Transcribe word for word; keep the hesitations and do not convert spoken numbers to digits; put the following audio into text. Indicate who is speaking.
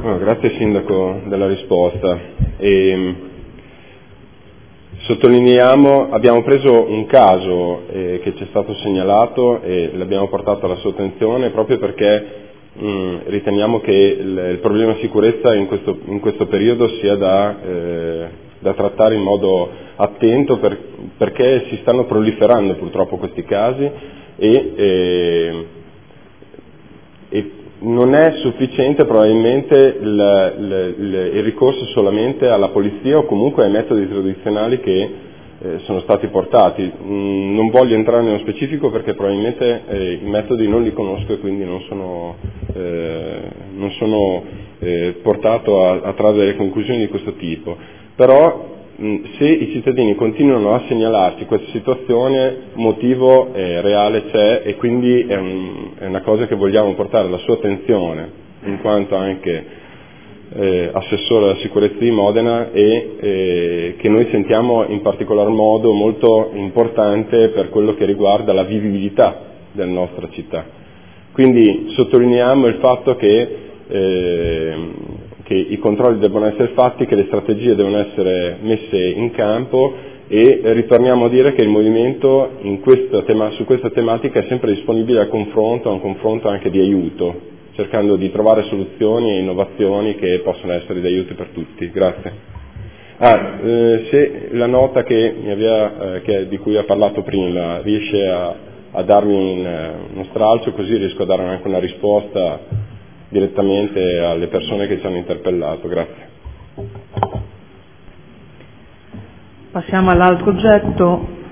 Speaker 1: No, grazie Sindaco della risposta. E, sottolineiamo, abbiamo preso un caso eh, che ci è stato segnalato e l'abbiamo portato alla sua attenzione proprio perché mh, riteniamo che il, il problema sicurezza in questo, in questo periodo sia da, eh, da trattare in modo attento per, perché si stanno proliferando purtroppo questi casi e, e, e non è sufficiente probabilmente il, il, il, il ricorso solamente alla polizia o comunque ai metodi tradizionali che eh, sono stati portati. Mm, non voglio entrare nello specifico perché probabilmente eh, i metodi non li conosco e quindi non sono, eh, non sono eh, portato a, a trarre delle conclusioni di questo tipo. Però se i cittadini continuano a segnalarci questa situazione, motivo eh, reale c'è e quindi è, un, è una cosa che vogliamo portare alla sua attenzione, in quanto anche eh, assessore alla sicurezza di Modena e eh, che noi sentiamo in particolar modo molto importante per quello che riguarda la vivibilità della nostra città. Quindi sottolineiamo il fatto che eh, che i controlli devono essere fatti, che le strategie devono essere messe in campo e ritorniamo a dire che il Movimento in questa tema, su questa tematica è sempre disponibile al confronto, a un confronto anche di aiuto, cercando di trovare soluzioni e innovazioni che possono essere di aiuto per tutti. Grazie. Ah, eh, se la nota che mi aveva, eh, che, di cui ha parlato prima riesce a, a darmi un, uno stralcio, così riesco a dare anche una risposta direttamente alle persone che ci hanno interpellato. Grazie.
Speaker 2: Passiamo all'altro oggetto.